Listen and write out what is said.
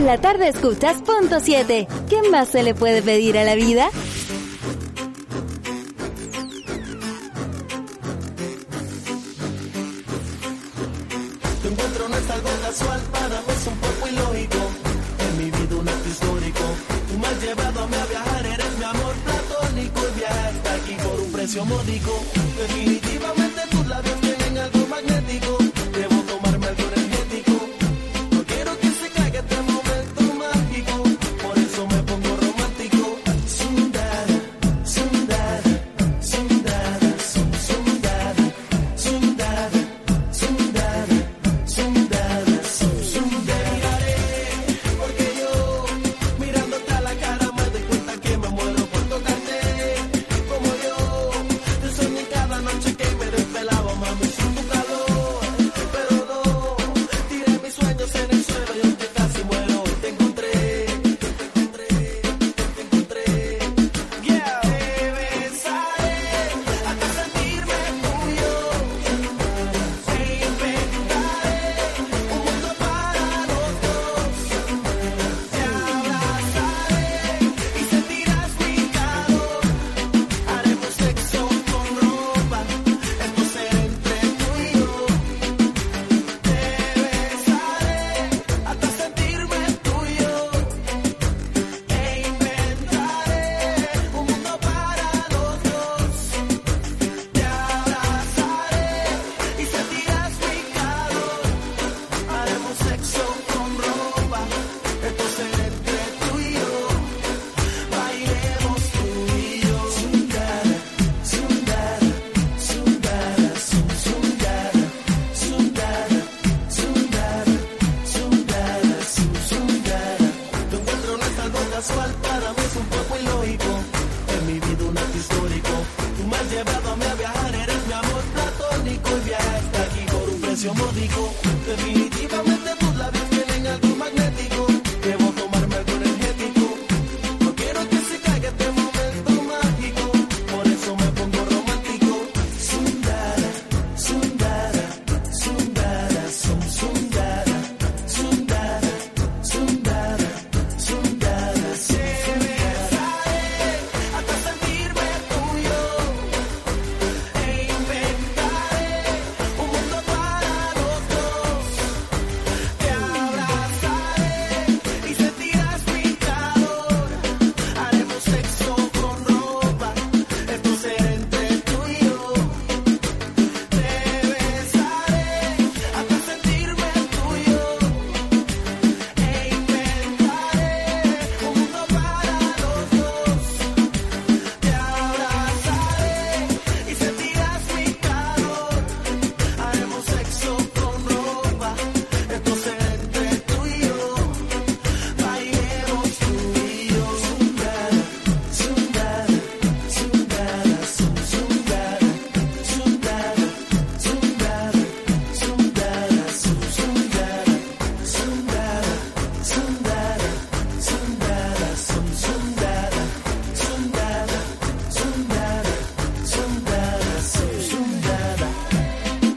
En la tarde escuchas Punto 7. ¿Qué más se le puede pedir a la vida? Tu encuentro no es algo casual, para mí es un poco ilógico. En mi vida un acto histórico. Tú me has llevado a mí a viajar, eres mi amor platónico. Y viajar hasta aquí por un precio módico. Definitivamente tus labios tienen algo magnético. Debo tomarme algo energético. No quiero que se caiga este momento mágico. Por eso me pongo romántico. Sundara, sundara, sundara, sundara, sundara, sundara, sundara, sundara. Porque yo, mirándote a la cara, me doy cuenta que me muero por tocarte. Como yo, te soñé cada noche que me desvelaba, mami, sin tu calor. Pero no, tiré mis sueños en el suelo y aunque casi muero, te encontré, te encontré, te encontré. Yeah, te besaré hasta sentirme tuyo. Te inventaré un mundo para los dos. Te abrazaré y sentirás mi calor. Haremos sexo con ropa, esto será entre tú y yo. Te besaré hasta sentirme tuyo. E inventaré un mundo para los dos. Te abrazaré y sentirás mi calor. Haremos sexo con ropa, esto será entre tú y yo. Bailemos tú y yo. Sundara, sundara, sundara, sundara, sundara, sundara, sundara, sundara. Tu encuentro no es algo casual, para mí es un poco ilógico. En mi vida un acto histórico. Tú me has llevado a mí a viajar, eres mi amor platónico. Y viajar hasta aquí por un precio módico. Definitivamente tus labios